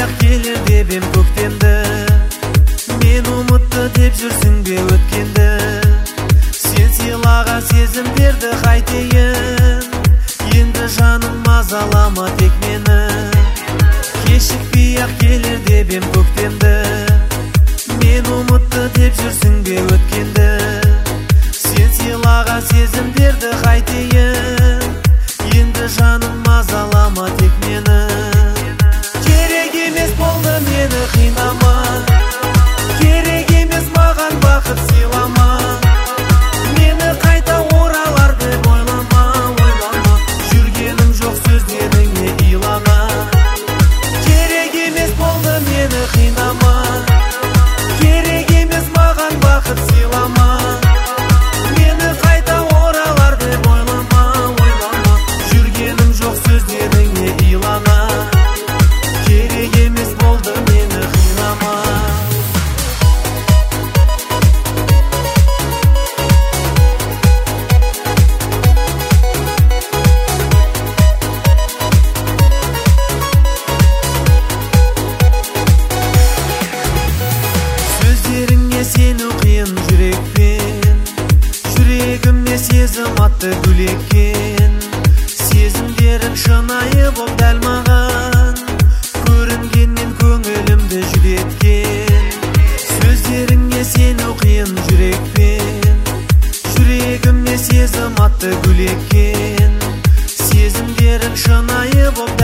ақ келер деп ем көктемді, мен ұмытты деп жүрсің бе өткенді. Сен сыйлаған сезімдерді қайтейін, енді жаным мазалама тек мені. Кешікпей ақ келер деп ем көктемді, мен ұмытты деп жүрсің бе өткенді. Сен сыйлаған сезімдерді қайтейін, енді жаным мазалама тек мені. Керек емес болды мені қинама, керек емес маған бақыт сыйлама. Мені қайта оралар деп ойлама, ойлама. Жүргенім жоқ сөздеріңе илана. Керек емес болды мені қинама, керек емес маған бақыт сыйлама. Мені қайта оралар деп ойлама, ойлама. Жүргенім жоқ сөздеріңе илана. Керек емес болды мені қинама. Сөздеріңе сену қиын жүрекпен, жүрегіме сезім атты гүл еккен. Сезімдерің шынайы боп дәл маған, көрінгеннен көңілімді жүдеткен. Сөздеріңе сену қиын жүрекпен, жүрегіме сезім атты гүл еккен. Сезімдерің шынайы боп